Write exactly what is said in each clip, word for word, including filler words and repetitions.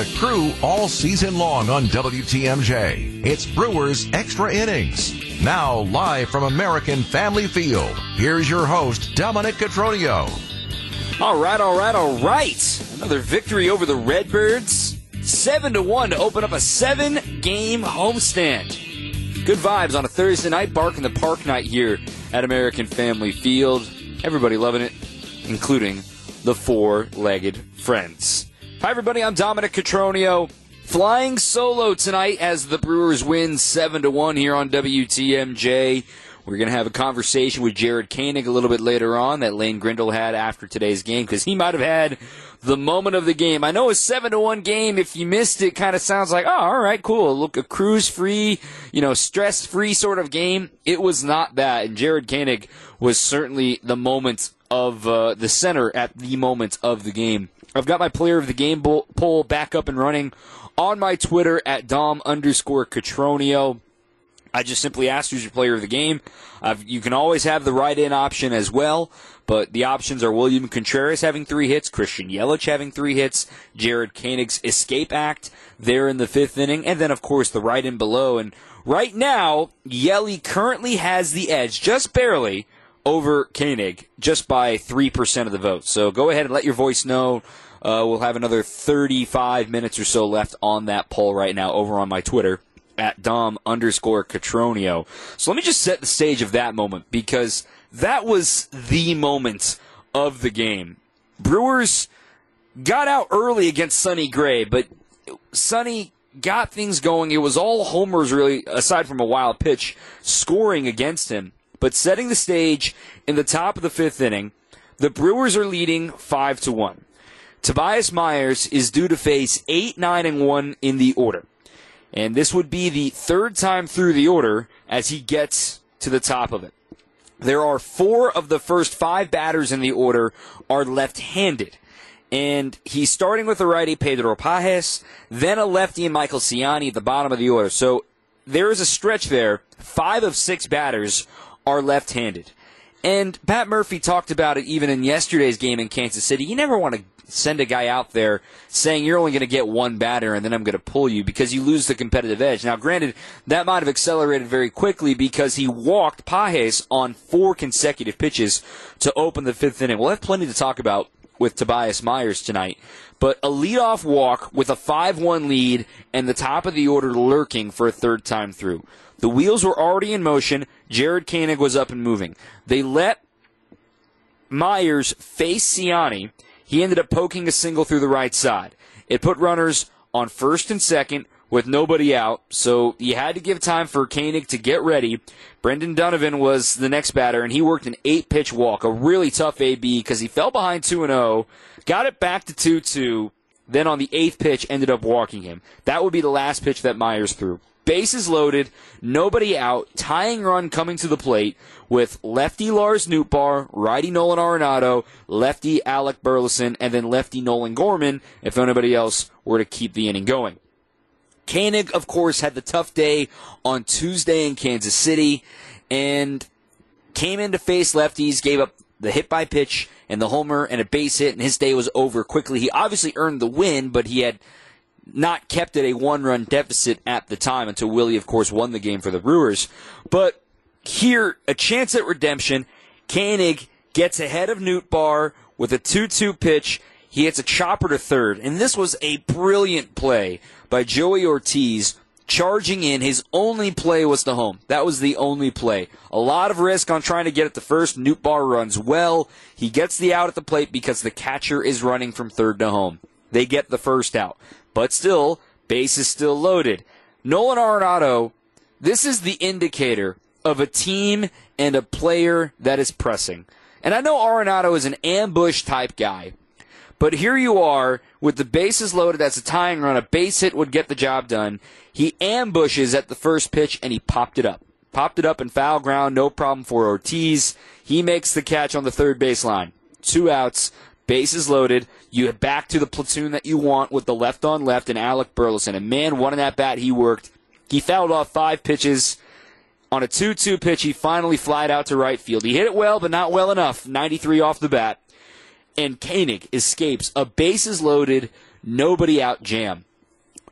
the crew all season long on W T M J. It's Brewers Extra Innings. Now, live from American Family Field, here's your host, Dominic Cotroneo. All right, all right, all right. Another victory over the Redbirds. seven to one to open up a seven-game homestand. Good vibes on a Thursday night, Bark in the Park night here at American Family Field. Everybody loving it, including the four-legged friends. Hi, everybody. I'm Dominic Cotroneo. Flying solo tonight as the Brewers win seven to one here on W T M J. We're going to have a conversation with Jared Koenig a little bit later on that Lane Grindle had after today's game, because he might have had the moment of the game. I know a seven to one game, if you missed it, kind of sounds like, oh, all right, cool. Look, a cruise-free, you know, stress-free sort of game. It was not that, and Jared Koenig was certainly the moment of uh, the center at the moment of the game. I've got my player of the game poll back up and running on my Twitter at Dom underscore Cotroneo. I just simply asked who's your player of the game. I've, you can always have the write-in option as well, but the options are William Contreras having three hits, Christian Yelich having three hits, Jared Koenig's escape act there in the fifth inning, and then, of course, the write-in below. And right now, Yelly currently has the edge, just barely, over Koenig, just by three percent of the vote. So go ahead and let your voice know. Uh, we'll have another thirty-five minutes or so left on that poll right now over on my Twitter at Dom underscore Cotroneo. So let me just set the stage of that moment, because that was the moment of the game. Brewers got out early against Sonny Gray, but Sonny got things going. It was all homers, really, aside from a wild pitch, scoring against him. But setting the stage in the top of the fifth inning, the Brewers are leading five to one. Tobias Myers is due to face eight, nine, and one in the order. And this would be the third time through the order as he gets to the top of it. There are four of the first five batters in the order are left-handed. And he's starting with a righty, Pedro Pages, then a lefty, Michael Ciani, at the bottom of the order. So there is a stretch there. Five of six batters are left-handed. And Pat Murphy talked about it even in yesterday's game in Kansas City. You never want to send a guy out there saying you're only going to get one batter and then I'm going to pull you, because you lose the competitive edge. Now, granted, that might have accelerated very quickly because he walked Pages on four consecutive pitches to open the fifth inning. We'll have plenty to talk about with Tobias Myers tonight. But a leadoff walk with a five one lead and the top of the order lurking for a third time through. The wheels were already in motion. Jared Koenig was up and moving. They let Myers face Ciani. He ended up poking a single through the right side. It put runners on first and second with nobody out, so you had to give time for Koenig to get ready. Brendan Donovan was the next batter, and he worked an eight-pitch walk, a really tough A B because he fell behind two and oh, got it back to two two, then on the eighth pitch ended up walking him. That would be the last pitch that Myers threw. Bases loaded, nobody out, tying run coming to the plate with lefty Lars Nootbaar, righty Nolan Arenado, lefty Alec Burleson, and then lefty Nolan Gorman if anybody else were to keep the inning going. Koenig, of course, had the tough day on Tuesday in Kansas City and came in to face lefties, gave up the hit by pitch and the homer and a base hit, and his day was over quickly. He obviously earned the win, but he had not kept it a one-run deficit at the time until Willie, of course, won the game for the Brewers. But here, a chance at redemption. Koenig gets ahead of Nootbaar with a two two pitch. He hits a chopper to third. And this was a brilliant play by Joey Ortiz, charging in. His only play was the home. That was the only play. A lot of risk on trying to get it to first. Nootbaar runs well. He gets the out at the plate because the catcher is running from third to home. They get the first out. But still, base is still loaded. Nolan Arenado, this is the indicator of a team and a player that is pressing. And I know Arenado is an ambush-type guy, but here you are with the bases loaded. That's a tying run. A base hit would get the job done. He ambushes at the first pitch, and he popped it up. Popped it up in foul ground, no problem for Ortiz. He makes the catch on the third baseline. Two outs. Bases loaded. You back to the platoon that you want with the left on left and Alec Burleson. And man, one in that bat he worked. He fouled off five pitches. On a two two pitch, he finally flied out to right field. He hit it well, but not well enough. ninety-three off the bat. And Koenig escapes a bases loaded, nobody out jam.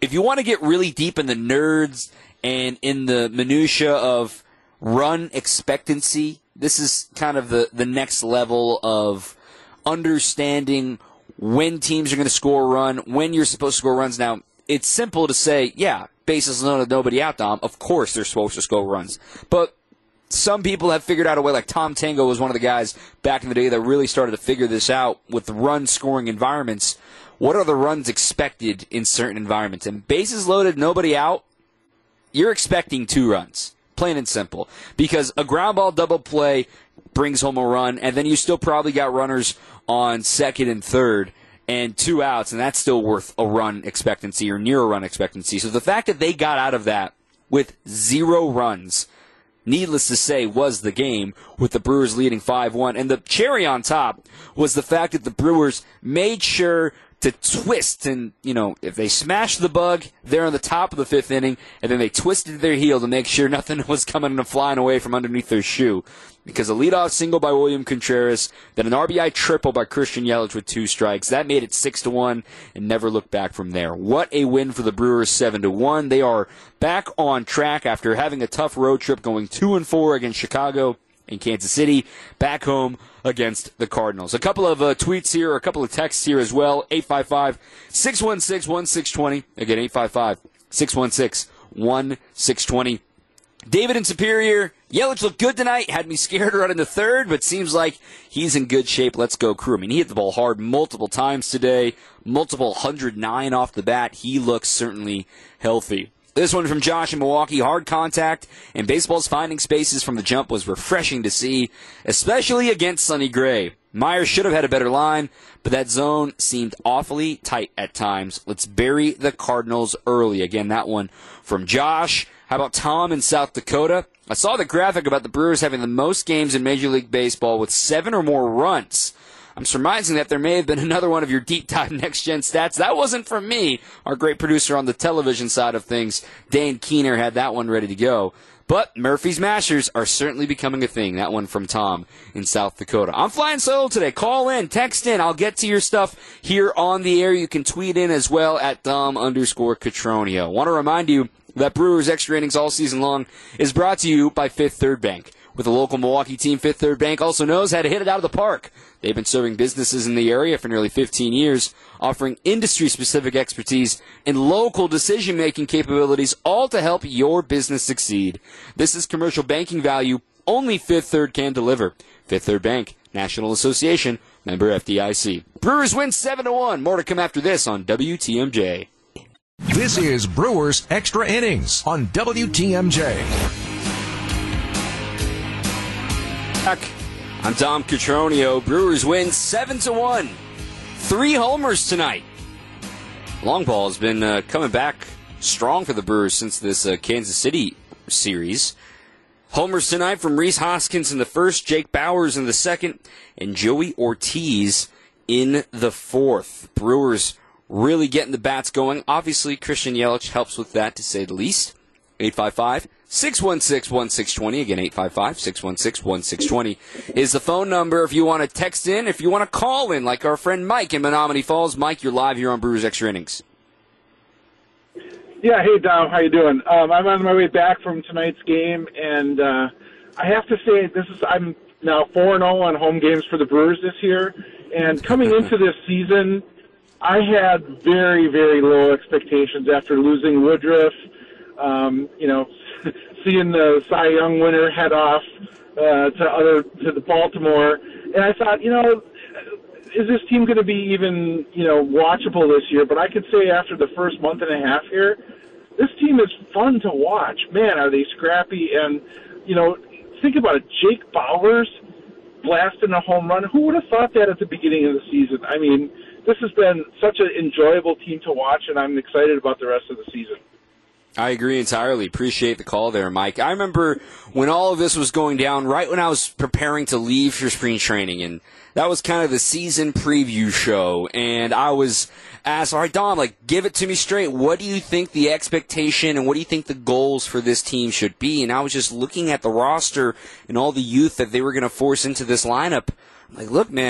if you want to get really deep in the nerds and in the minutia of run expectancy, this is kind of the, the next level of understanding when teams are going to score a run, when you're supposed to score runs. Now, it's simple to say, yeah, bases loaded, nobody out, Dom. Of course they're supposed to score runs. But some people have figured out a way, like Tom Tango was one of the guys back in the day that really started to figure this out with run-scoring environments. What are the runs expected in certain environments? And bases loaded, nobody out, you're expecting two runs, plain and simple. Because a ground ball double play brings home a run, and then you still probably got runners on second and third, and two outs, and that's still worth a run expectancy or near a run expectancy. So the fact that they got out of that with zero runs, needless to say, was the game, with the Brewers leading five one. And the cherry on top was the fact that the Brewers made sure to twist, and, you know, if they smashed the bug, they're on the top of the fifth inning, and then they twisted their heel to make sure nothing was coming and flying away from underneath their shoe. Because a leadoff single by William Contreras, then an R B I triple by Christian Yelich with two strikes. That made it six to one and never looked back from there. What a win for the Brewers, seven to one. They are back on track after having a tough road trip, going two and four against Chicago and Kansas City, back home against the Cardinals. A couple of uh, tweets here, a couple of texts here as well. eight five five, six one six, one six two zero. Again, eight five five, six one six, one six two zero. David in Superior, Yelich looked good tonight. Had me scared right in the third, but seems like he's in good shape. Let's go, Crew. I mean, he hit the ball hard multiple times today, multiple one oh nine off the bat. He looks certainly healthy. This one from Josh in Milwaukee. Hard contact and baseball's finding spaces from the jump was refreshing to see, especially against Sonny Gray. Myers should have had a better line, but that zone seemed awfully tight at times. Let's bury the Cardinals early. Again, that one from Josh. How about Tom in South Dakota? I saw the graphic about the Brewers having the most games in Major League Baseball with seven or more runs. I'm surmising that there may have been another one of your deep dive next-gen stats. That wasn't from me. Our great producer on the television side of things, Dan Keener, had that one ready to go. But Murphy's Mashers are certainly becoming a thing. That one from Tom in South Dakota. I'm flying solo today. Call in, text in. I'll get to your stuff here on the air. You can tweet in as well at Dom underscore Catronio. Want to remind you that Brewers Extra Innings all season long is brought to you by Fifth Third Bank. With a local Milwaukee team, Fifth Third Bank also knows how to hit it out of the park. They've been serving businesses in the area for nearly fifteen years, offering industry-specific expertise and local decision-making capabilities, all to help your business succeed. This is commercial banking value only Fifth Third can deliver. Fifth Third Bank, National Association, member F D I C. Brewers win seven to one. More to come after this on W T M J. This is Brewers Extra Innings on W T M J. I'm Dom Catronio. Brewers win seven to one. Three homers tonight. Long ball has been uh, coming back strong for the Brewers since this uh, Kansas City series. Homers tonight from Rhys Hoskins in the first, Jake Bauers in the second, and Joey Ortiz in the fourth. Brewers really getting the bats going. Obviously, Christian Yelich helps with that, to say the least. eight five five, six one six, one six two zero. Again, eight five five, six one six, one six two zero is the phone number if you want to text in, if you want to call in, like our friend Mike in Menominee Falls. Mike, you're live here on Brewers Extra Innings. Yeah, hey, Dom, how you doing? Um, I'm on my way back from tonight's game, and uh, I have to say, this is I'm now four and oh on home games for the Brewers this year, and coming into this season, I had very, very low expectations after losing Woodruff. Um, you know, seeing the Cy Young winner head off uh, to other to the Baltimore, and I thought, you know, is this team going to be even, you know, watchable this year? But I could say after the first month and a half here, this team is fun to watch. Man, are they scrappy? And, you know, think about it, Jake Bauers blasting a home run. Who would have thought that at the beginning of the season? I mean, this has been such an enjoyable team to watch, and I'm excited about the rest of the season. I agree entirely. Appreciate the call there, Mike. I remember when all of this was going down, right when I was preparing to leave for spring training, and that was kind of the season preview show, and I was asked, all right, Dom, like, give it to me straight. What do you think the expectation and what do you think the goals for this team should be? And I was just looking at the roster and all the youth that they were going to force into this lineup. I'm like, look, man,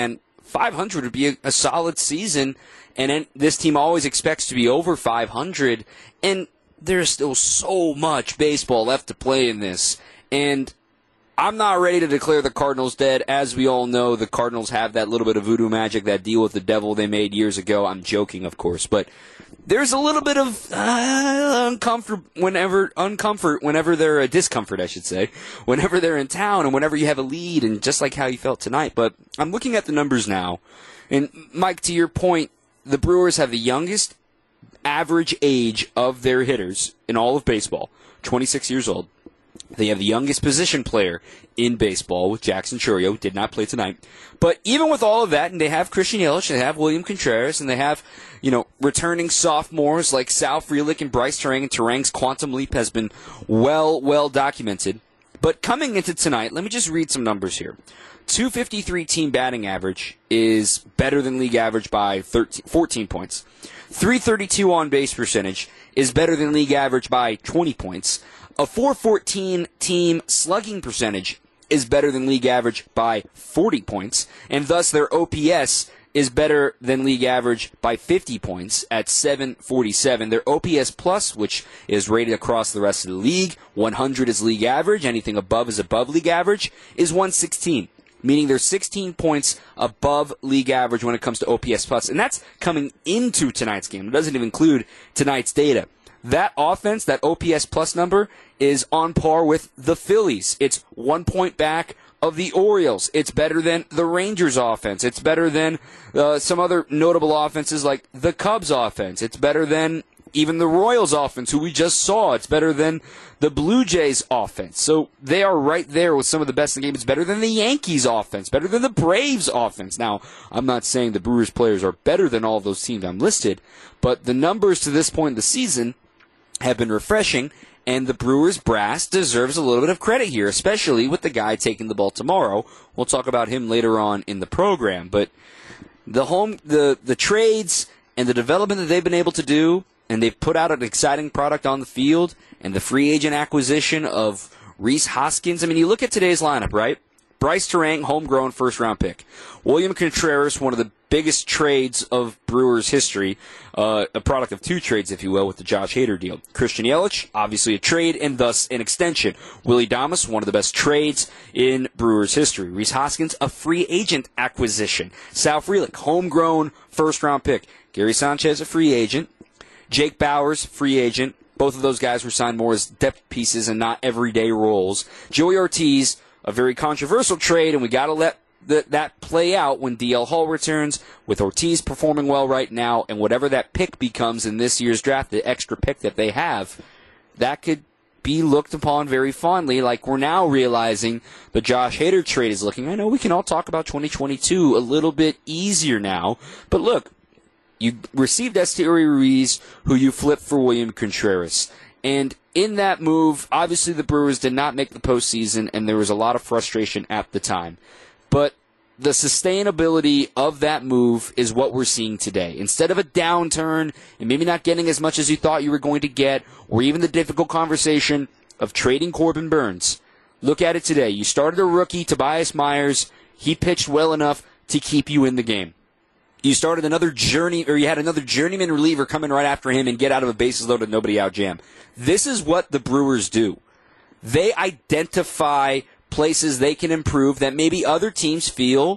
five hundred would be a, a solid season, and then this team always expects to be over five hundred, and there's still so much baseball left to play in this. And I'm not ready to declare the Cardinals dead. As we all know, the Cardinals have that little bit of voodoo magic, that deal with the devil they made years ago. I'm joking, of course, but there's a little bit of uh, uncomfort whenever uncomfort whenever they're a discomfort, I should say, whenever they're in town and whenever you have a lead, and just like how you felt tonight. But I'm looking at the numbers now, and Mike, to your point, the Brewers have the youngest average age of their hitters in all of baseball, twenty-six years old. They have the youngest position player in baseball with Jackson Chourio, who did not play tonight. But even with all of that, and they have Christian Yelich, they have William Contreras, and they have, you know, returning sophomores like Sal Frelick and Bryce Turang, and Turang's quantum leap has been well, well documented. But coming into tonight, let me just read some numbers here. two fifty-three team batting average is better than league average by thirteen, fourteen points. three thirty-two on base percentage is better than league average by twenty points. A four fourteen team slugging percentage is better than league average by forty points, and thus their O P S is better than league average by fifty points at seven forty-seven. Their O P S plus, which is rated across the rest of the league, one hundred is league average, anything above is above league average, is one sixteen. Meaning they're sixteen points above league average when it comes to O P S plus, and that's coming into tonight's game. It doesn't even include tonight's data. That offense, that O P S plus number, is on par with the Phillies. It's one point back of the Orioles. It's better than the Rangers offense. It's better than uh, some other notable offenses like the Cubs offense. It's better than even the Royals offense, who we just saw. It's better than the Blue Jays offense. So they are right there with some of the best in the game. It's better than the Yankees offense, better than the Braves offense. Now, I'm not saying the Brewers players are better than all of those teams I'm listed, but the numbers to this point in the season have been refreshing, and the Brewers brass deserves a little bit of credit here, especially with the guy taking the ball tomorrow. We'll talk about him later on in the program, but the home, the the trades and the development that they've been able to do, and they've put out an exciting product on the field, and the free agent acquisition of Rhys Hoskins. I mean, you look at today's lineup, right? Bryce Turang, homegrown first-round pick. William Contreras, one of the biggest trades of Brewers history, uh, a product of two trades, if you will, with the Josh Hader deal. Christian Yelich, obviously a trade and thus an extension. Willie Damas, one of the best trades in Brewers history. Rhys Hoskins, a free agent acquisition. Sal Frelick, homegrown first-round pick. Gary Sanchez, a free agent. Jake Bauers, free agent. Both of those guys were signed more as depth pieces and not everyday roles. Joey Ortiz, a very controversial trade, and we got to let the, that play out when D L Hall returns, with Ortiz performing well right now, and whatever that pick becomes in this year's draft, the extra pick that they have, that could be looked upon very fondly, like we're now realizing the Josh Hader trade is looking. I know we can all talk about twenty twenty-two a little bit easier now, but look, you received Esteury Ruiz, who you flipped for William Contreras. And in that move, obviously the Brewers did not make the postseason, and there was a lot of frustration at the time. But the sustainability of that move is what we're seeing today. Instead of a downturn and maybe not getting as much as you thought you were going to get, or even the difficult conversation of trading Corbin Burns, look at it today. You started a rookie, Tobias Myers. He pitched well enough to keep you in the game. You started another journey, or you had another journeyman reliever come in right after him and get out of a bases loaded nobody out jam. This is what the Brewers do. They identify places they can improve that maybe other teams feel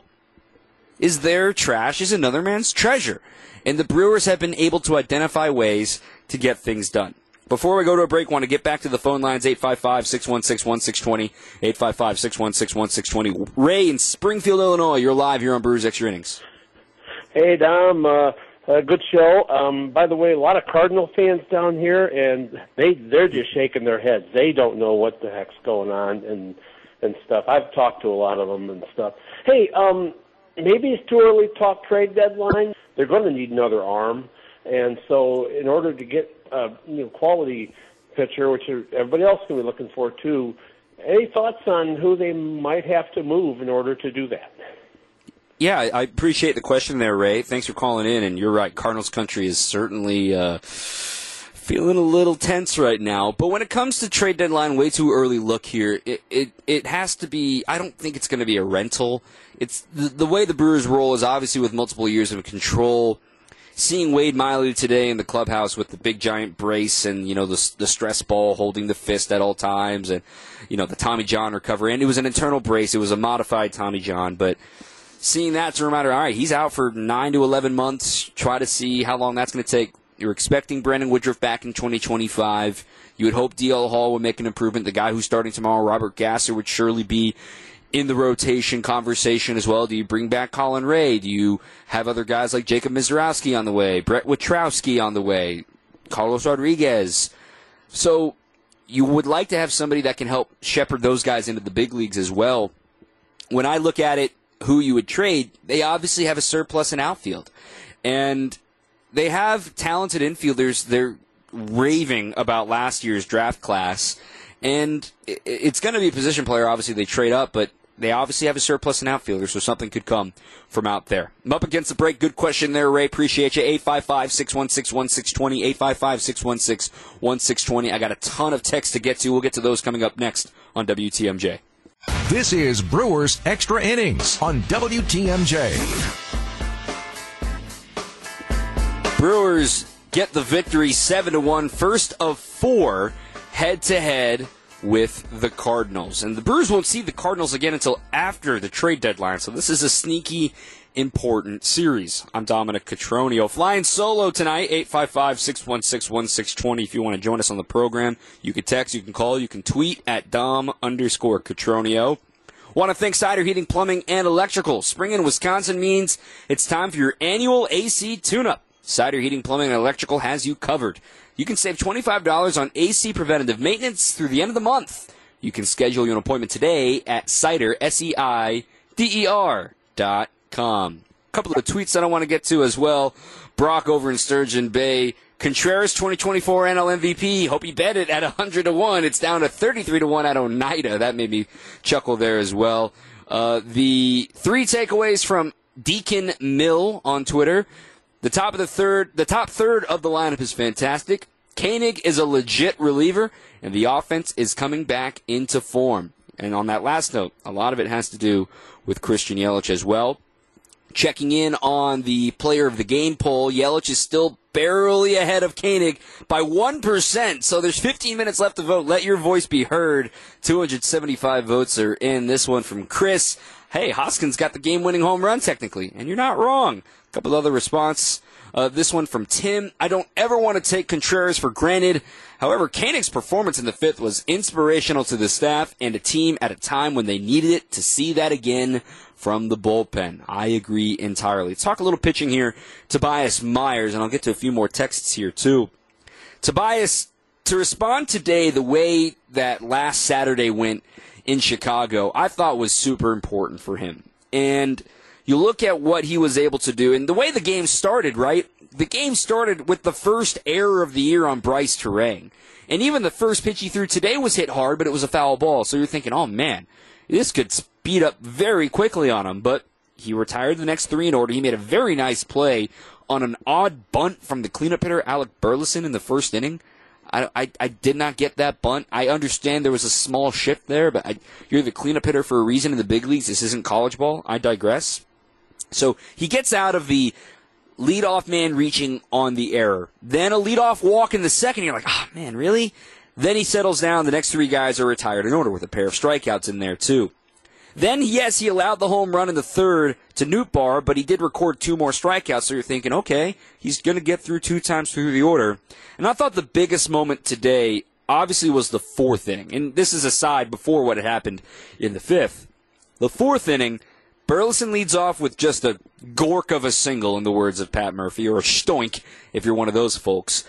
is their trash is another man's treasure. And the Brewers have been able to identify ways to get things done. Before we go to a break, I want to get back to the phone lines, eight five five, six one six, one six two zero, eight five five, six one six, one six two zero. Ray in Springfield, Illinois, you're live here on Brewers Extra Innings. Hey, Dom. Uh, uh, good show. Um, by the way, a lot of Cardinal fans down here, and they, they're just shaking their heads. They don't know what the heck's going on and and stuff. I've talked to a lot of them and stuff. Hey, um, maybe it's too early to talk trade deadline. They're going to need another arm. And so in order to get a you know, quality pitcher, which everybody else can be looking for too, any thoughts on who they might have to move in order to do that? Yeah, I appreciate the question there, Ray. Thanks for calling in, and you're right. Cardinals country is certainly uh, Feeling a little tense right now. But when it comes to trade deadline, way too early look here, it it, it has to be, I don't think it's going to be a rental. It's the, the way the Brewers roll is obviously with multiple years of control. Seeing Wade Miley today in the clubhouse with the big giant brace and, you know, the, the stress ball holding the fist at all times and, you know, the Tommy John recovery. And it was an internal brace. It was a modified Tommy John. But seeing that to reminder, all right, he's out for nine to eleven months. Try to see how long that's going to take. You're expecting Brandon Woodruff back in twenty twenty-five. You would hope D L Hall would make an improvement. The guy who's starting tomorrow, Robert Gasser, would surely be in the rotation conversation as well. Do you bring back Colin Ray? Do you have other guys like Jacob Mizorowski on the way, Brett Witrowski on the way, Carlos Rodriguez? So you would like to have somebody that can help shepherd those guys into the big leagues as well. When I look at it, who you would trade, they obviously have a surplus in outfield. And they have talented infielders. They're raving about last year's draft class. And it's going to be a position player. Obviously, they trade up, but they obviously have a surplus in outfielders, so something could come from out there. I'm up against the break. Good question there, Ray. Appreciate you. eight five five, six one six, one six two zero, eight five five, six one six, one six two zero. I got a ton of texts to get to. We'll get to those coming up next on W T M J. This is Brewers Extra Innings on W T M J. Brewers get the victory seven to one, first of four head-to-head with the Cardinals. And the Brewers won't see the Cardinals again until after the trade deadline, so this is a sneaky, important series. I'm Dominic Cotroneo. Flying solo tonight, eight five five, six one six, one six two zero. If you want to join us on the program, you can text, you can call, you can tweet at Dom underscore Cotroneo. Want to thank Cider Heating, Plumbing, and Electrical. Spring in Wisconsin means it's time for your annual A C tune-up. Cider Heating, Plumbing, and Electrical has you covered. You can save twenty-five dollars on A C preventative maintenance through the end of the month. You can schedule your appointment today at Cider, S E I D E R dot com. A couple of tweets that I want to get to as well. Brock over in Sturgeon Bay. Contreras, twenty twenty-four N L M V P. Hope you bet it at one hundred to one. It's down to thirty-three to one at Oneida. That made me chuckle there as well. Uh, the three takeaways from Deacon Mill on Twitter. The top of the third, the top third of the lineup is fantastic. Koenig is a legit reliever, and the offense is coming back into form. And on that last note, a lot of it has to do with Christian Yelich as well. Checking in on the player of the game poll, Yelich is still barely ahead of Koenig by one percent, so there's fifteen minutes left to vote. Let your voice be heard. two hundred seventy-five votes are in. This one from Chris. Hey, Hoskins got the game-winning home run technically, and you're not wrong. A couple other response. Uh, this one from Tim. I don't ever want to take Contreras for granted. However, Koenig's performance in the fifth was inspirational to the staff and a team at a time when they needed it. To see that again from the bullpen, I agree entirely. Let's talk a little pitching here. Tobias Myers, and I'll get to a few more texts here too. Tobias, to respond today the way that last Saturday went in Chicago, I thought was super important for him. And you look at what he was able to do, and the way the game started, right? The game started with the first error of the year on Bryce Terang. And even the first pitch he threw today was hit hard, but it was a foul ball. So you're thinking, oh man, this could speed up very quickly on him. But he retired the next three in order. He made a very nice play on an odd bunt from the cleanup hitter, Alec Burleson, in the first inning. I, I, I did not get that bunt. I understand there was a small shift there, but I, you're the cleanup hitter for a reason in the big leagues. This isn't college ball. I digress. So he gets out of the leadoff man reaching on the error. Then a leadoff walk in the second. You're like, oh, man, really? Then he settles down. The next three guys are retired in order with a pair of strikeouts in there, too. Then, yes, he allowed the home run in the third to Nootbaar, but he did record two more strikeouts, so you're thinking, okay, he's going to get through two times through the order. And I thought the biggest moment today obviously was the fourth inning. And this is aside before what had happened in the fifth. The fourth inning, Burleson leads off with just a gork of a single, in the words of Pat Murphy, or a stoink, if you're one of those folks.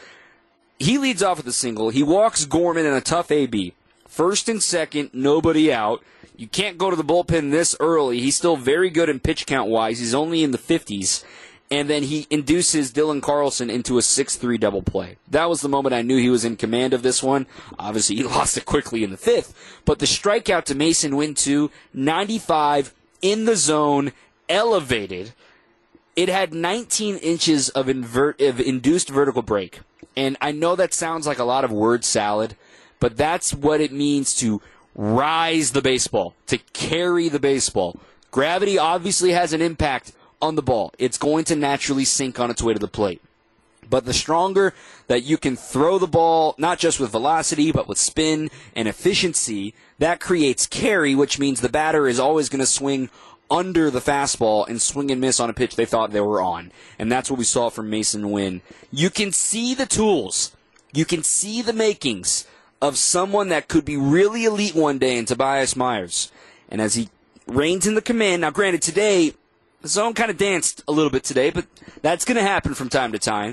He leads off with a single. He walks Gorman in a tough A B. First and second, nobody out. You can't go to the bullpen this early. He's still very good in pitch count-wise. He's only in the fifties. And then he induces Dylan Carlson into a six three double play. That was the moment I knew he was in command of this one. Obviously, he lost it quickly in the fifth. But the strikeout to Mason Winn two, ninety-five, in the zone, elevated. It had nineteen inches of, invert, of induced vertical break. And I know that sounds like a lot of word salad, but that's what it means to rise the baseball, to carry the baseball. Gravity obviously has an impact on the ball. It's going to naturally sink on its way to the plate. But the stronger that you can throw the ball, not just with velocity, but with spin and efficiency, that creates carry, which means the batter is always going to swing under the fastball and swing and miss on a pitch they thought they were on. And that's what we saw from Masyn Winn. You can see the tools. You can see the makings of someone that could be really elite one day in Tobias Myers. And as he reins in the command, now granted today, the zone kind of danced a little bit today, but that's going to happen from time to time.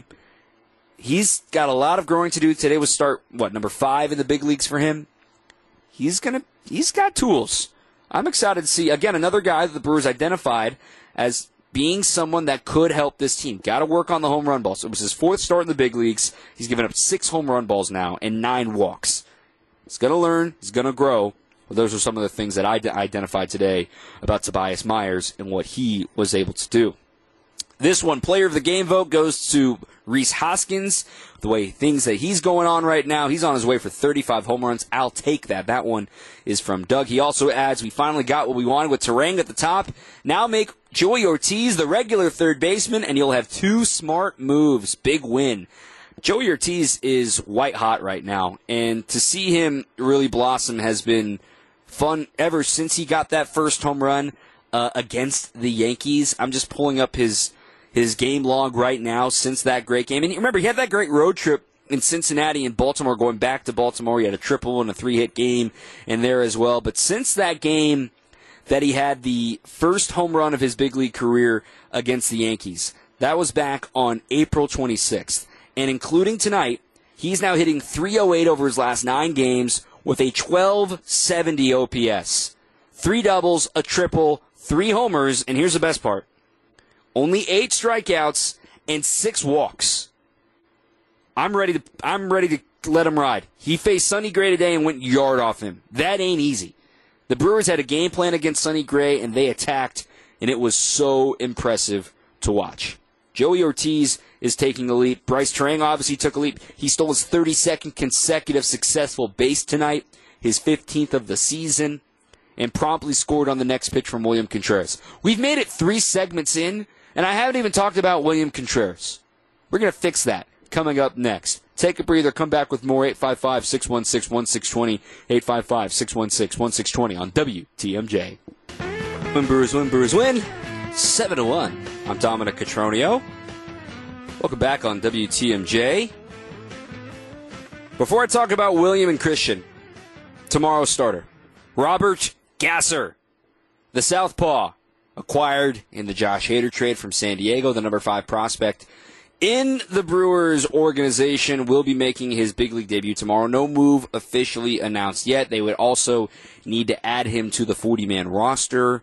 He's got a lot of growing to do. Today was start, what, number five in the big leagues for him? He's gonna, he's got tools. I'm excited to see, again, another guy that the Brewers identified as being someone that could help this team. Got to work on the home run balls. It was his fourth start in the big leagues. He's given up six home run balls now and nine walks. He's going to learn. He's going to grow. Well, those are some of the things that I d- identified today about Tobias Myers and what he was able to do. This one, player of the game vote, goes to Rhys Hoskins. The way things that he's going on right now, he's on his way for thirty-five home runs. I'll take that. That one is from Doug. He also adds, we finally got what we wanted with Turang at the top. Now make Joey Ortiz the regular third baseman, and you'll have two smart moves. Big win. Joey Ortiz is white hot right now, and to see him really blossom has been fun ever since he got that first home run uh, against the Yankees. I'm just pulling up his his game log right now since that great game. And remember, he had that great road trip in Cincinnati and Baltimore, going back to Baltimore. He had a triple and a three-hit game in there as well. But since that game that he had the first home run of his big league career against the Yankees, that was back on April twenty-sixth. And including tonight, he's now hitting three oh eight over his last nine games with a twelve seventy O P S. Three doubles, a triple, three homers, and here's the best part. Only eight strikeouts and six walks. I'm ready to I'm ready to let him ride. He faced Sonny Gray today and went yard off him. That ain't easy. The Brewers had a game plan against Sonny Gray, and they attacked, and it was so impressive to watch. Joey Ortiz is taking the leap. Bryce Turang obviously took a leap. He stole his thirty-second consecutive successful base tonight, his fifteenth of the season, and promptly scored on the next pitch from William Contreras. We've made it three segments in, and I haven't even talked about William Contreras. We're going to fix that coming up next. Take a breather. Come back with more. eight five five, six one six, one six two zero. eight five five, six one six, one six two zero on W T M J. Win, Brewers, win, Brewers, win. seven to one. I'm Dominic Cotroneo. Welcome back on W T M J. Before I talk about William and Christian, tomorrow's starter, Robert Gasser, the southpaw, acquired in the Josh Hader trade from San Diego, the number five prospect in the Brewers organization, will be making his big league debut tomorrow. No move officially announced yet. They would also need to add him to the forty-man roster.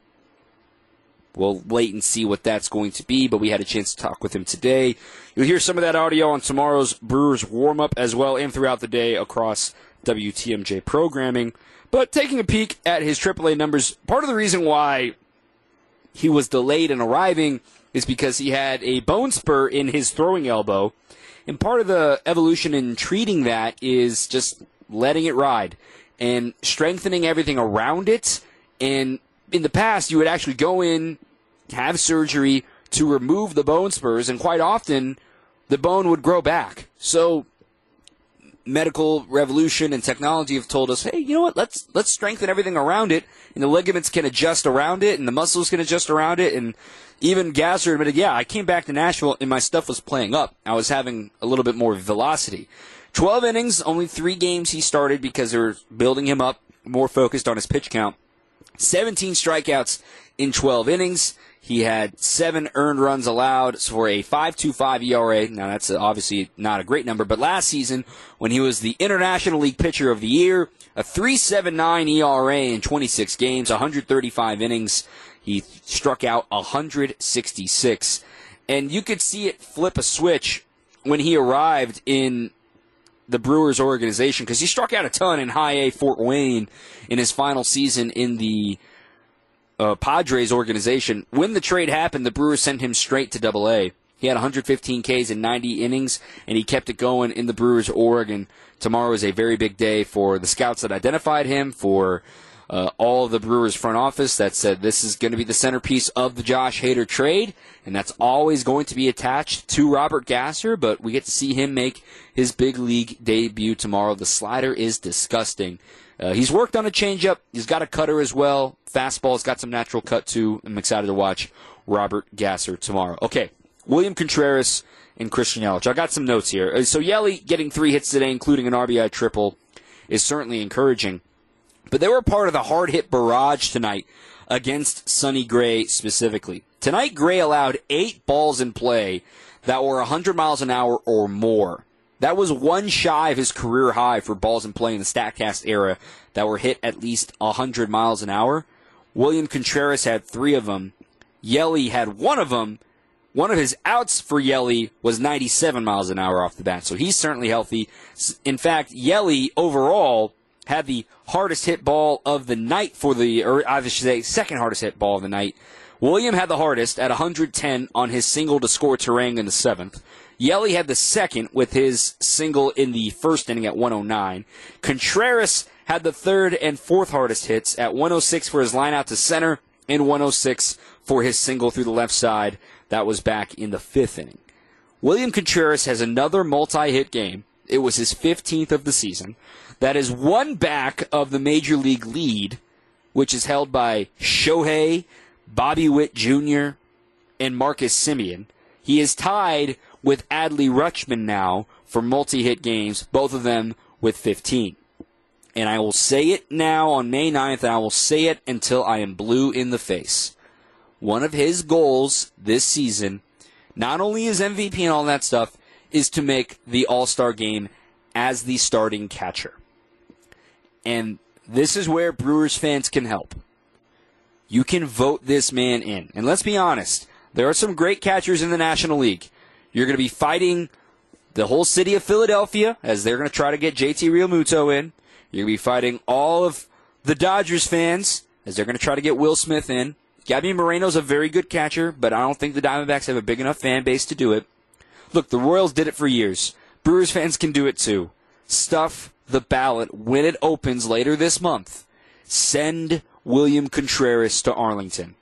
We'll wait and see what that's going to be, but we had a chance to talk with him today. You'll hear some of that audio on tomorrow's Brewers warm-up as well, and throughout the day across W T M J programming. But taking a peek at his triple A numbers, part of the reason why he was delayed in arriving is because he had a bone spur in his throwing elbow, and part of the evolution in treating that is just letting it ride and strengthening everything around it. And in the past, you would actually go in, have surgery to remove the bone spurs, and quite often the bone would grow back. So medical revolution and technology have told us, hey, you know what, let's let's strengthen everything around it, and the ligaments can adjust around it, and the muscles can adjust around it. And even Gasser admitted, yeah, I came back to Nashville, and my stuff was playing up. I was having a little bit more velocity. twelve innings, only three games he started because they were building him up, more focused on his pitch count. seventeen strikeouts in twelve innings. He had seven earned runs allowed for a five point two five E R A. Now, that's obviously not a great number, but last season, when he was the International League Pitcher of the Year, a three point seven nine E R A in twenty-six games, one hundred thirty-five innings. He struck out one hundred sixty-six. And you could see it flip a switch when he arrived in the Brewers organization, because he struck out a ton in High A Fort Wayne in his final season in the uh, Padres organization. When the trade happened, the Brewers sent him straight to Double A, He had one hundred fifteen Ks in ninety innings, and he kept it going in the Brewers' org. And tomorrow is a very big day for the scouts that identified him, for uh, all of the Brewers' front office that said this is going to be the centerpiece of the Josh Hader trade, and that's always going to be attached to Robert Gasser, but we get to see him make his big league debut tomorrow. The slider is disgusting. Uh, he's worked on a changeup. He's got a cutter as well. Fastball's got some natural cut, too. I'm excited to watch Robert Gasser tomorrow. Okay, William Contreras and Christian Yelich. I got some notes here. So Yelly getting three hits today, including an R B I triple, is certainly encouraging. But they were part of the hard-hit barrage tonight against Sonny Gray specifically. Tonight, Gray allowed eight balls in play that were one hundred miles an hour or more. That was one shy of his career high for balls in play in the StatCast era that were hit at least one hundred miles an hour. William Contreras had three of them. Yelly had one of them. One of his outs for Yelly was ninety-seven miles an hour off the bat, so he's certainly healthy. In fact, Yelly overall had the hardest hit ball of the night for the, or I should say, second hardest hit ball of the night. William had the hardest at one hundred ten on his single to score Terang in the seventh. Yelly had the second with his single in the first inning at one oh nine. Contreras had the third and fourth hardest hits at one oh six for his line out to center and one oh six for his single through the left side. That was back in the fifth inning. William Contreras has another multi-hit game. It was his fifteenth of the season. That is one back of the Major League lead, which is held by Shohei, Bobby Witt Junior, and Marcus Semien. He is tied with Adley Rutschman now for multi-hit games, both of them with fifteen. And I will say it now on May ninth, and I will say it until I am blue in the face. One of his goals this season, not only is M V P and all that stuff, is to make the All-Star game as the starting catcher. And this is where Brewers fans can help. You can vote this man in. And let's be honest, there are some great catchers in the National League. You're going to be fighting the whole city of Philadelphia as they're going to try to get J T Realmuto in. You're going to be fighting all of the Dodgers fans as they're going to try to get Will Smith in. Gabby Moreno's a very good catcher, but I don't think the Diamondbacks have a big enough fan base to do it. Look, the Royals did it for years. Brewers fans can do it too. Stuff the ballot when it opens later this month. Send William Contreras to Arlington.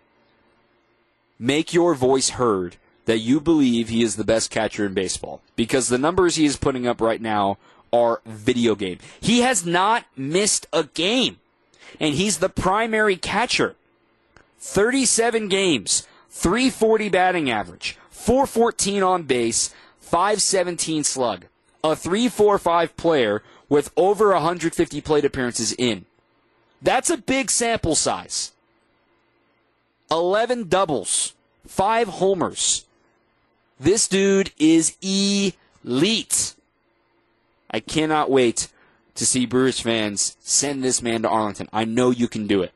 Make your voice heard that you believe he is the best catcher in baseball, because the numbers he is putting up right now are video game. He has not missed a game, and he's the primary catcher. thirty-seven games, three forty batting average, four fourteen on base, five seventeen slug. A three four five player with over one hundred fifty plate appearances in. That's a big sample size. eleven doubles, five homers. This dude is elite. I cannot wait to see Brewers fans send this man to Arlington. I know you can do it.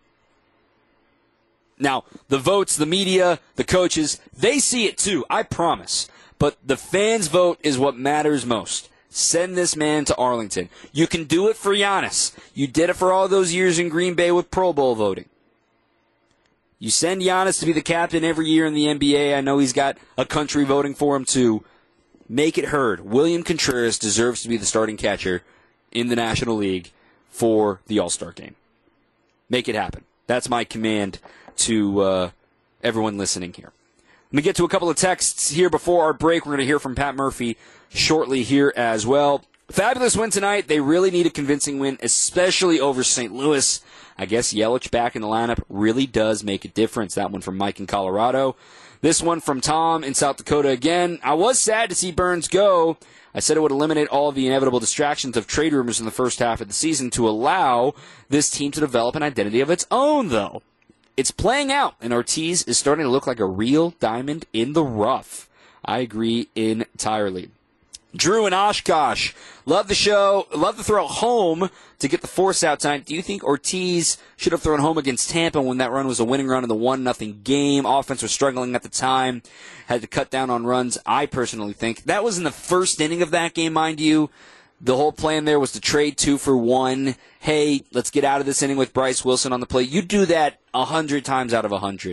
Now, the votes, the media, the coaches, they see it too, I promise. But the fans' vote is what matters most. Send this man to Arlington. You can do it for Giannis. You did it for all those years in Green Bay with Pro Bowl voting. You send Giannis to be the captain every year in the N B A. I know he's got a country voting for him too. Make it heard. William Contreras deserves to be the starting catcher in the National League for the All-Star game. Make it happen. That's my command to uh, everyone listening here. Let me get to a couple of texts here before our break. We're going to hear from Pat Murphy shortly here as well. Fabulous win tonight. They really need a convincing win, especially over Saint Louis. I guess Yelich back in the lineup really does make a difference. That one from Mike in Colorado. This one from Tom in South Dakota again. I was sad to see Burns go. I said it would eliminate all of the inevitable distractions of trade rumors in the first half of the season to allow this team to develop an identity of its own, though. It's playing out, and Ortiz is starting to look like a real diamond in the rough. I agree entirely. Drew and Oshkosh, love the show. Love to throw home to get the force out tonight. Do you think Ortiz should have thrown home against Tampa when that run was a winning run in the one nothing game? Offense was struggling at the time, had to cut down on runs. I personally think that was in the first inning of that game, mind you. The whole plan there was to trade two for one. Hey, let's get out of this inning with Bryce Wilson on the plate. You do that a hundred times out of a hundred.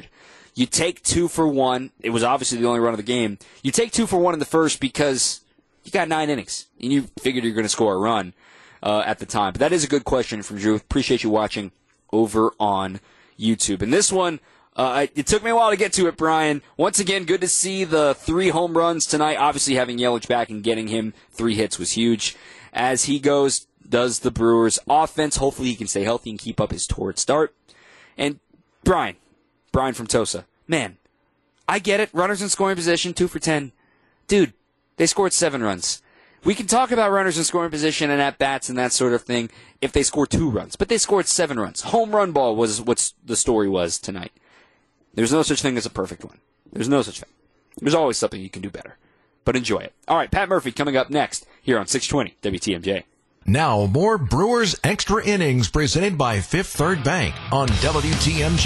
You take two for one. It was obviously the only run of the game. You take two for one in the first because you got nine innings, and you figured you're going to score a run uh, at the time. But that is a good question from Drew. Appreciate you watching over on YouTube. And this one, uh, it took me a while to get to it, Brian. Once again, good to see the three home runs tonight. Obviously, having Yelich back and getting him three hits was huge. As he goes, does the Brewers offense. Hopefully he can stay healthy and keep up his torrid start. And Brian, Brian from Tosa, man, I get it. Runners in scoring position, two for ten. Dude, they scored seven runs. We can talk about runners in scoring position and at-bats and that sort of thing if they score two runs. But they scored seven runs. Home run ball was what the story was tonight. There's no such thing as a perfect one. There's no such thing. There's always something you can do better. But enjoy it. All right, Pat Murphy coming up next here on six twenty W T M J. Now, more Brewers Extra Innings presented by Fifth Third Bank on W T M J.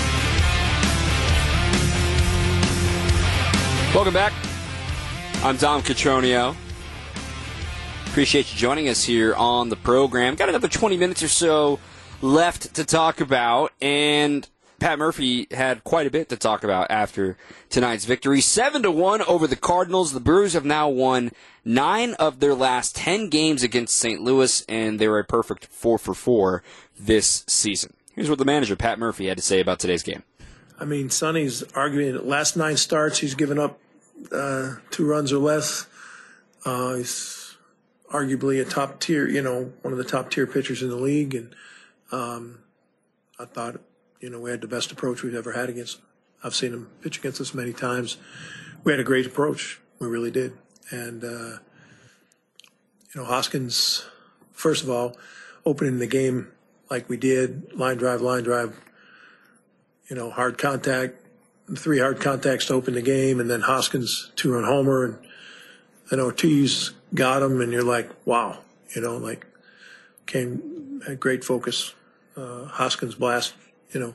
Welcome back. I'm Dom Catronio. Appreciate you joining us here on the program. Got another twenty minutes or so left to talk about, and Pat Murphy had quite a bit to talk about after tonight's victory. Seven to one over the Cardinals. The Brewers have now won nine of their last ten games against Saint Louis, and they were a perfect four for four this season. Here's what the manager, Pat Murphy, had to say about today's game. I mean, Sonny's arguing that last nine starts he's given up uh, two runs or less. Uh, he's arguably a top tier, you know, one of the top tier pitchers in the league, and um, I thought, you know, we had the best approach we've ever had against him. I've seen him pitch against us many times. We had a great approach. We really did. And, uh, you know, Hoskins, first of all, opening the game like we did, line drive, line drive, you know, hard contact, three hard contacts to open the game, and then Hoskins, two-run homer, and then Ortiz got him, and you're like, wow, you know, like, came, had great focus. Uh, Hoskins blast, you know,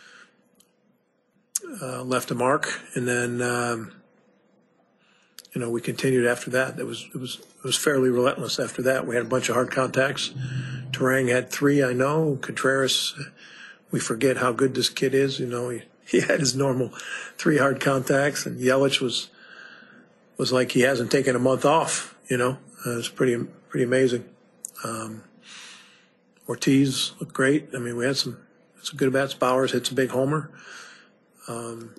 uh, left a mark, and then, um, you know, we continued after that. It was, it was, it was fairly relentless after that. We had a bunch of hard contacts. Turang had three, I know. Contreras, we forget how good this kid is. You know, he, he had his normal three hard contacts, and Yelich was, was like he hasn't taken a month off, you know. Uh, it's pretty, pretty amazing. Um, Ortiz looked great. I mean, we had some, some good at-bats. Bowers hits a big homer. Um,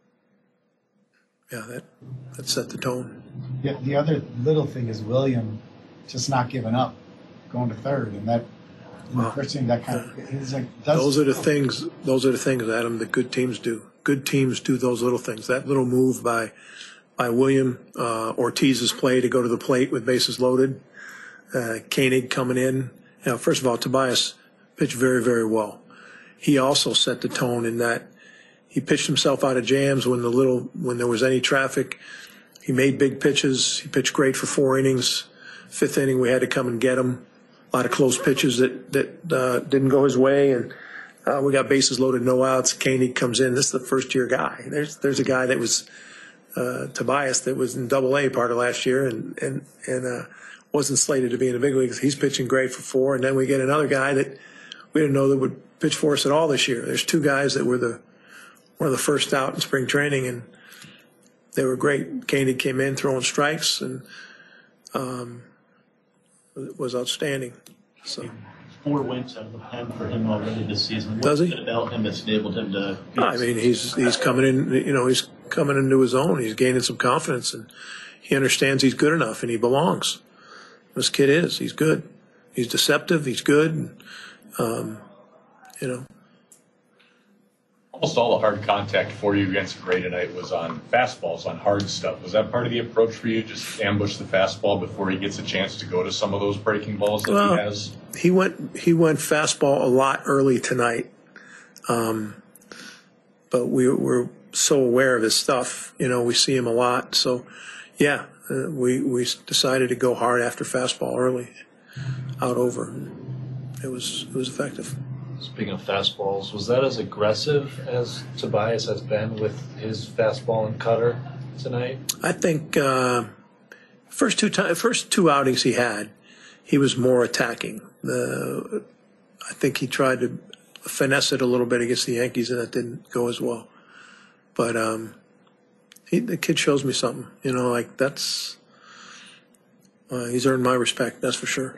yeah, that that set the tone. Yeah, the other little thing is William just not giving up, going to third, and that wow. the first thing that kind of is like does, those are the things. Those are the things, Adam, that good teams do. Good teams do those little things. That little move by by William, uh, Ortiz's play to go to the plate with bases loaded, uh, Koenig coming in. You know, first of all, Tobias pitched very, very well. He also set the tone in that he pitched himself out of jams when the little when there was any traffic. He made big pitches. He pitched great for four innings. Fifth inning, we had to come and get him. A lot of close pitches that that uh, didn't go his way, and uh, we got bases loaded, no outs. Koenig comes in. This is the first year guy. There's there's a guy that was uh, Tobias that was in Double A part of last year, and and and uh, wasn't slated to be in the big leagues. He's pitching great for four, and then we get another guy that we didn't know that would pitch for us at all this year. There's two guys that were the one of the first out in spring training, and they were great. Koenig came in throwing strikes, and um, it was outstanding. So four wins out of the pen for him already this season. What Does he? is it about him that's enabled him to? I mean, he's he's coming in. You know, he's coming into his own. He's gaining some confidence, and he understands he's good enough and he belongs. This kid is. He's good. He's deceptive. He's good. And, um, you know. Almost all the hard contact for you against Gray tonight was on fastballs, on hard stuff. Was that part of the approach for you? Just ambush the fastball before he gets a chance to go to some of those breaking balls that well, he has? He went he went fastball a lot early tonight, um, but we we're so aware of his stuff. You know, we see him a lot. So, yeah, uh, we we decided to go hard after fastball early, out over. It was it was effective. Speaking of fastballs, was that as aggressive as Tobias has been with his fastball and cutter tonight? I think uh, first two time, first two outings he had, he was more attacking. The I think he tried to finesse it a little bit against the Yankees, and that didn't go as well. but um, he, the kid shows me something. You know, like that's uh, he's earned my respect. That's for sure.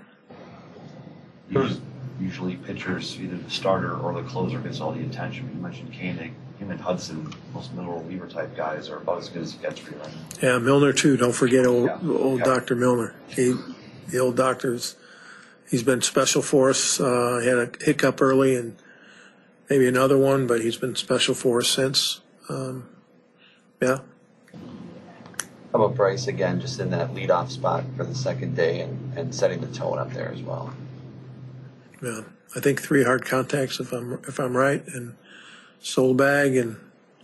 Usually, pitchers, either the starter or the closer, gets all the attention. You mentioned Koenig. Him and Hudson, most middle reliever type guys, are about as good as it gets for you right now. Yeah, Milner too. Don't forget old Yeah. old Yeah. Doctor Milner. He, the old doctor's, he's been special for us. Uh, he had a hiccup early and maybe another one, but he's been special for us since. Um, yeah. How about Bryce again, just in that leadoff spot for the second day and, and setting the tone up there as well? Yeah. I think three hard contacts if I'm if I'm right, and soul bag, and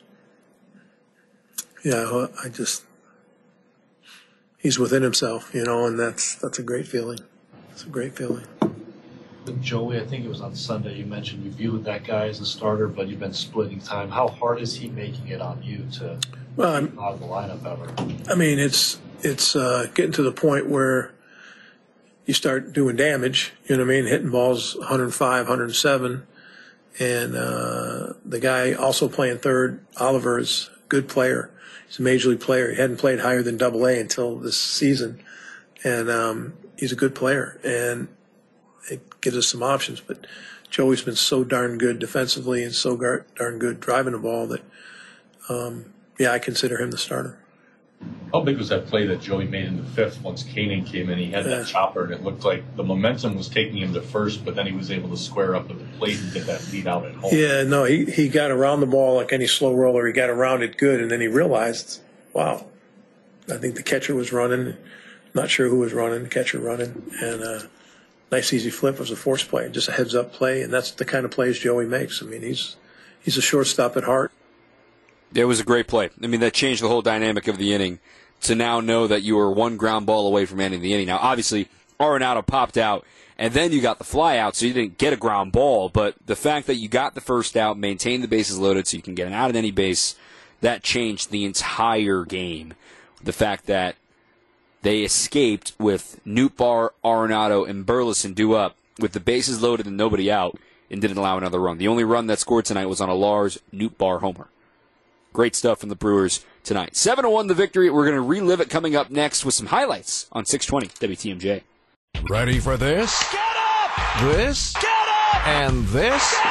yeah, I just he's within himself, you know, and that's that's a great feeling. It's a great feeling. With Joey, I think it was on Sunday, you mentioned you viewed that guy as a starter, but you've been splitting time. How hard is he making it on you to Well, I'm, keep him out of the lineup ever? I mean, it's it's uh, getting to the point where you start doing damage. You know what I mean? Hitting balls one oh five, one oh seven, and uh, the guy also playing third, Oliver, is a good player. He's a major league player. He hadn't played higher than Double A until this season, and um, he's a good player. And it gives us some options. But Joey's been so darn good defensively and so gar- darn good driving the ball that, um, yeah, I consider him the starter. How big was that play that Joey made in the fifth once Koenig came in? He had that Yeah. chopper, and it looked like the momentum was taking him to first, but then he was able to square up with the plate and get that lead out at home. Yeah, no, he, he got around the ball like any slow roller. He got around it good, and then he realized, wow, I think the catcher was running. Not sure who was running, the catcher running. And uh, nice easy flip was a force play, just a heads-up play, and that's the kind of plays Joey makes. I mean, he's he's a shortstop at heart. It was a great play. I mean, that changed the whole dynamic of the inning to now know that you were one ground ball away from ending the inning. Now, obviously, Arenado popped out, and then you got the fly out, so you didn't get a ground ball. But the fact that you got the first out, maintained the bases loaded so you can get an out at any base, that changed the entire game. The fact that they escaped with Nootbaar, Arenado, and Burleson due up with the bases loaded and nobody out and didn't allow another run. The only run that scored tonight was on a Lars Nootbaar homer. Great stuff from the Brewers tonight. seven to one the victory. We're going to relive it coming up next with some highlights on six twenty W T M J. Ready for this? Get up! This? Get up! And this? Get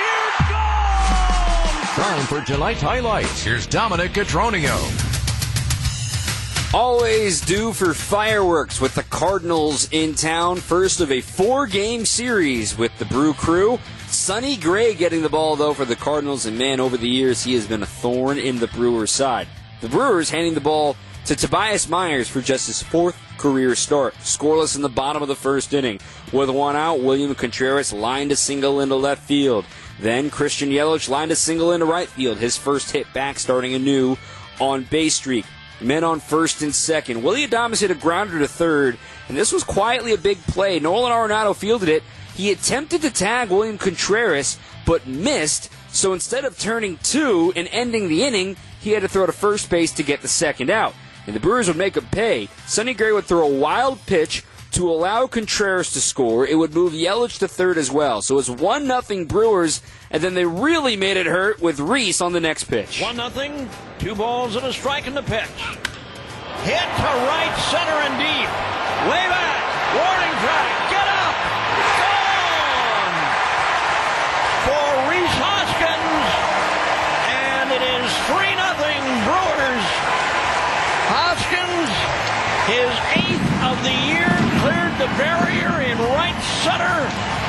out of here! Gone! Time for tonight's highlights. Here's Dominic Cotroneo. Always due for fireworks with the Cardinals in town. First of a four-game series with the Brew Crew. Sonny Gray getting the ball, though, for the Cardinals, and, man, over the years, he has been a thorn in the Brewers' side. The Brewers handing the ball to Tobias Myers for just his fourth career start. Scoreless in the bottom of the first inning. With one out, William Contreras lined a single into left field. Then Christian Yelich lined a single into right field, his first hit back starting anew on base streak. Men on first and second. Willie Adames hit a grounder to third, and this was quietly a big play. Nolan Arenado fielded it. He attempted to tag William Contreras, but missed, so instead of turning two and ending the inning, he had to throw to first base to get the second out. And the Brewers would make him pay. Sonny Gray would throw a wild pitch to allow Contreras to score. It would move Yelich to third as well. So it's one nothing Brewers, and then they really made it hurt with Reese on the next pitch. One nothing, two balls and a strike in the pitch. Hit to right center and deep. Way back, warning track, get up, gone for Reese Hoskins, and it is three nothing Brewers. Hoskins, his eighth of the year, cleared the barrier in right center,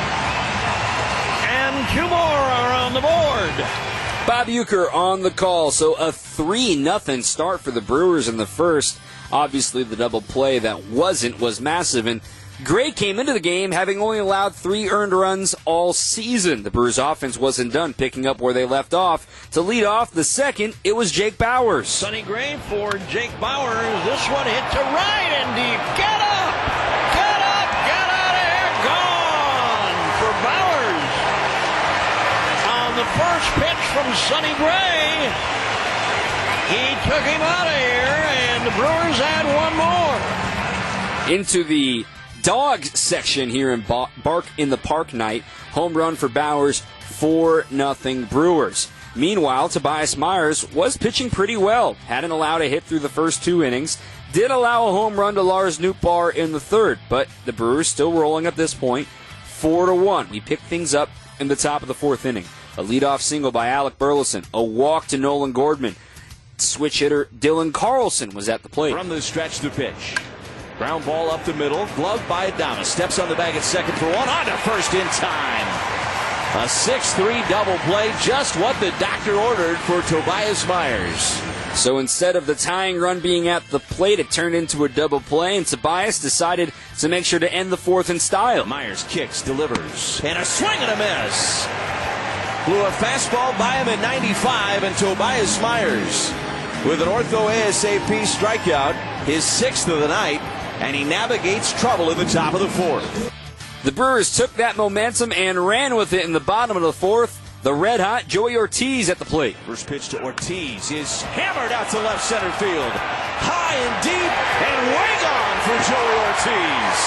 and two more are on the board. Bob Uecker on the call, so a three nothing start for the Brewers in the first. Obviously, the double play that wasn't was massive, and Gray came into the game having only allowed three earned runs all season. The Brewers' offense wasn't done, picking up where they left off. To lead off the second, it was Jake Bauers. Sonny Gray for Jake Bauers. This one hit to right and deep. Get up! Get up! Get out of here! Gone for Bauers. On the first pitch from Sonny Gray, he took him out of here, and the Brewers had one more. Into the dog section here in Bark in the Park night. Home run for Bauers, four nothing Brewers. Meanwhile, Tobias Myers was pitching pretty well. Hadn't allowed a hit through the first two innings. Did allow a home run to Lars Nootbaar in the third, but the Brewers still rolling at this point, four to one. We pick things up in the top of the fourth inning. A leadoff single by Alec Burleson. A walk to Nolan Gordman. Switch hitter Dylan Carlson was at the plate. From the stretch, the pitch. Ground ball up the middle. Gloved by Adames. Steps on the bag at second for one. On to first in time. A six three double play. Just what the doctor ordered for Tobias Myers. So instead of the tying run being at the plate, it turned into a double play, and Tobias decided to make sure to end the fourth in style. Myers kicks, delivers, and a swing and a miss. Blew a fastball by him at ninety-five, and Tobias Myers with an ortho A S A P strikeout, his sixth of the night, and he navigates trouble in the top of the fourth. The Brewers took that momentum and ran with it in the bottom of the fourth. The red-hot Joey Ortiz at the plate. First pitch to Ortiz is hammered out to left center field. High and deep, and way gone for Joey Ortiz.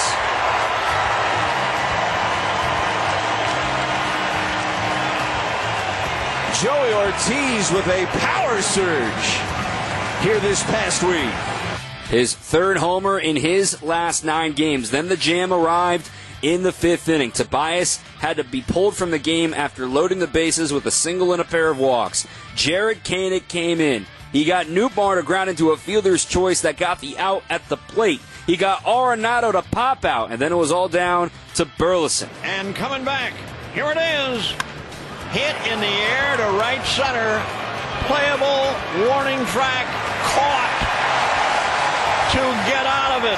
Joey Ortiz with a power surge here this past week. His third homer in his last nine games. Then the jam arrived in the fifth inning. Tobias had to be pulled from the game after loading the bases with a single and a pair of walks. Jared Koenig came in. He got Nootbaar to ground into a fielder's choice that got the out at the plate. He got Arenado to pop out, and then it was all down to Burleson. And coming back, here it is. Hit in the air to right center. Playable, warning track, caught to get out of it.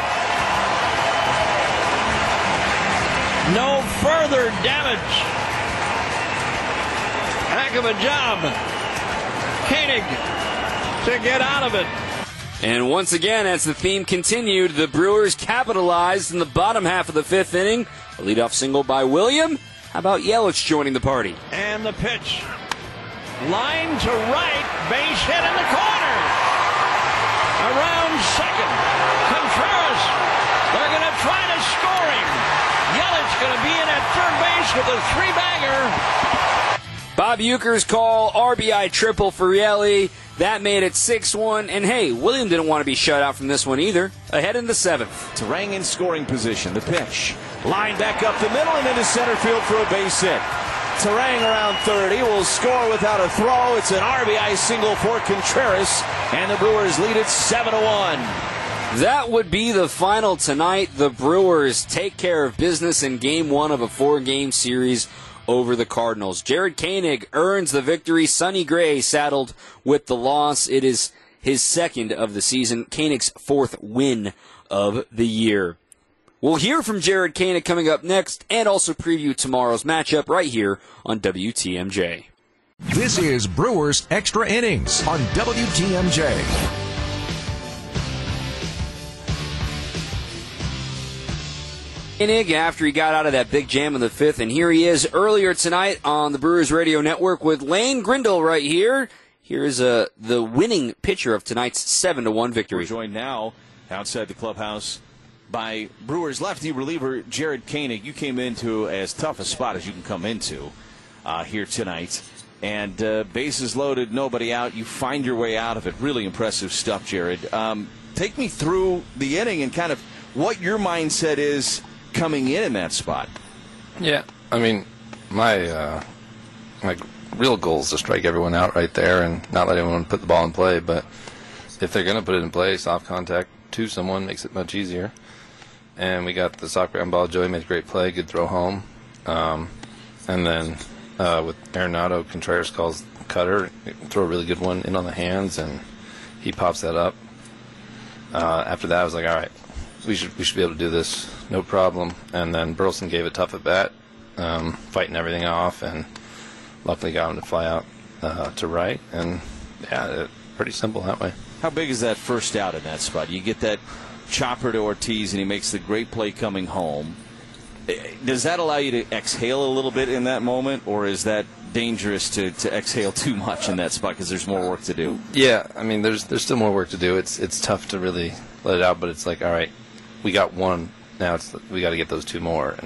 No further damage. Heck of a job, Koenig, to get out of it. And once again, as the theme continued, the Brewers capitalized in the bottom half of the fifth inning. A leadoff single by William. How about Yelich joining the party? And the pitch. Line to right, base hit in the corner. Around second. Contreras, they're going to try to score him. Yelich going to be in at third base with a three-bagger. Bob Uecker's call, R B I triple for Yelly. That made it six one. And hey, William didn't want to be shut out from this one either. Ahead in the seventh. Turang in scoring position. The pitch. Line back up the middle and into center field for a base hit. Turang around third. He will score without a throw. It's an R B I single for Contreras. And the Brewers lead it seven to one. That would be the final tonight. The Brewers take care of business in game one of a four-game series over the Cardinals. Jared Koenig earns the victory. Sonny Gray saddled with the loss. It is his second of the season, Koenig's fourth win of the year. We'll hear from Jared Koenig coming up next and also preview tomorrow's matchup right here on W T M J. This is Brewers Extra Innings on W T M J. Koenig after he got out of that big jam in the fifth, and here he is earlier tonight on the Brewers Radio Network with Lane Grindle right here. Here's uh, the winning pitcher of tonight's seven to one victory. We're joined now outside the clubhouse by Brewers lefty reliever Jared Koenig. You came into as tough a spot as you can come into uh, here tonight. And uh, bases loaded, nobody out. You find your way out of it. Really impressive stuff, Jared. Um, take me through the inning and kind of what your mindset is coming in in that spot. Yeah, I mean, my uh, my real goal is to strike everyone out right there and not let anyone put the ball in play. But if they're going to put it in play, soft contact to someone makes it much easier. And we got the soft ground ball. Joey made a great play, good throw home. Um, and then uh, with Arenado, Contreras calls cutter, throw a really good one in on the hands, and he pops that up. Uh, after that, I was like, all right, we should we should be able to do this, no problem. And then Burleson gave a tough at bat, um, fighting everything off, and luckily got him to fly out uh, to right. And yeah, it, pretty simple that way. How big is that first out in that spot? You get that chopper to Ortiz, and he makes the great play coming home. Does that allow you to exhale a little bit in that moment, or is that dangerous to, to exhale too much in that spot because there's more work to do? Yeah, I mean, there's there's still more work to do. It's it's tough to really let it out, but it's like, all right, we got one. Now it's we got to get those two more. And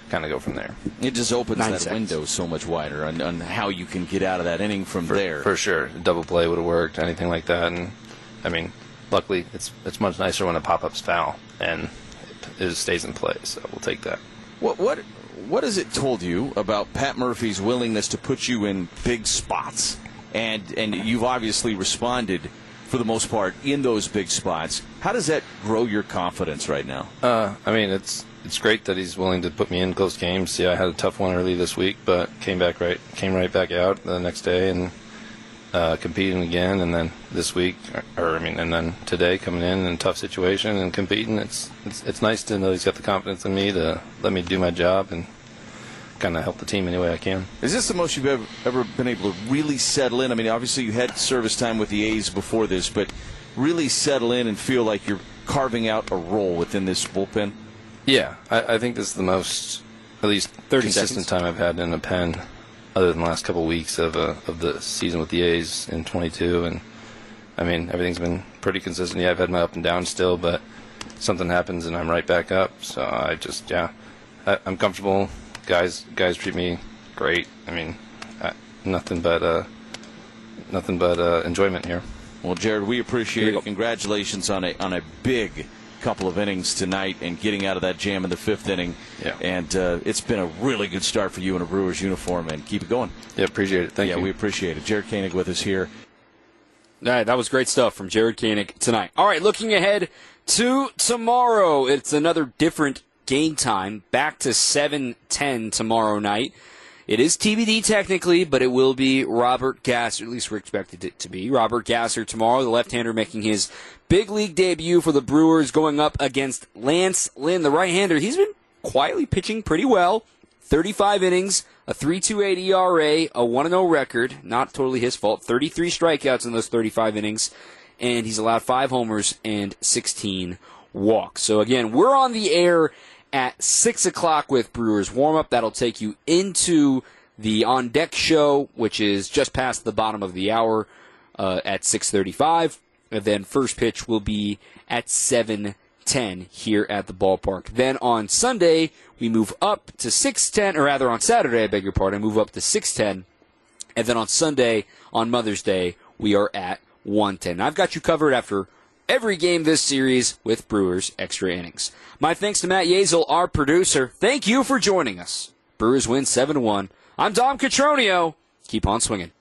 kind of go from there. It just opens Nine that seconds. window so much wider on, on how you can get out of that inning from For, there. for sure, a double play would have worked, anything like that. And I mean, luckily, it's it's much nicer when a pop-up's foul and it, it stays in play. So we'll take that. What what what has it told you about Pat Murphy's willingness to put you in big spots? And and you've obviously responded for the most part in those big spots. How does that grow your confidence right now? Uh, I mean, it's it's great that he's willing to put me in close games. Yeah, I had a tough one early this week, but came back right came right back out the next day and uh, competing again. And then this week, or, or I mean, and then today coming in in a tough situation and competing. It's it's it's nice to know he's got the confidence in me to let me do my job and kind of help the team any way I can. Is this the most you've ever, ever been able to really settle in? I mean, obviously you had service time with the A's before this, but really settle in and feel like you're carving out a role within this bullpen? Yeah, I, I think this is the most, at least consistent time I've had in a pen, other than the last couple of weeks of uh, of the season with the A's in twenty-two. And I mean, everything's been pretty consistent. Yeah, I've had my up and down still, but something happens and I'm right back up. So I just, yeah, I, I'm comfortable. Guys, guys treat me great. I mean, I, nothing but uh, nothing but uh, enjoyment here. Well, Jared, we appreciate it. Congratulations on a on a big couple of innings tonight and getting out of that jam in the fifth inning. Yeah. And uh, it's been a really good start for you in a Brewers uniform, and keep it going. Yeah, appreciate it. Thank yeah, you. Yeah, we appreciate it. Jared Koenig with us here. All right, that was great stuff from Jared Koenig tonight. All right, looking ahead to tomorrow, it's another different game time, back to seven ten tomorrow night. It is T B D technically, but it will be Robert Gasser, at least we're expected it to be. Robert Gasser tomorrow, the left-hander making his big league debut for the Brewers, going up against Lance Lynn, the right-hander. He's been quietly pitching pretty well. thirty-five innings, a three point two eight E R A, a one and oh record, not totally his fault. thirty-three strikeouts in those thirty-five innings, and he's allowed five homers and sixteen walks. So again, we're on the air at six o'clock with Brewers warm-up. That'll take you into the On Deck show, which is just past the bottom of the hour uh, at six thirty-five. And then first pitch will be at seven ten here at the ballpark. Then on Sunday, we move up to six ten, or rather on Saturday, I beg your pardon, move up to six ten. And then on Sunday, on Mother's Day, we are at one ten. I've got you covered after every game this series with Brewers Extra Innings. My thanks to Matt Yazel, our producer. Thank you for joining us. Brewers win seven one. I'm Dom Catronio. Keep on swinging.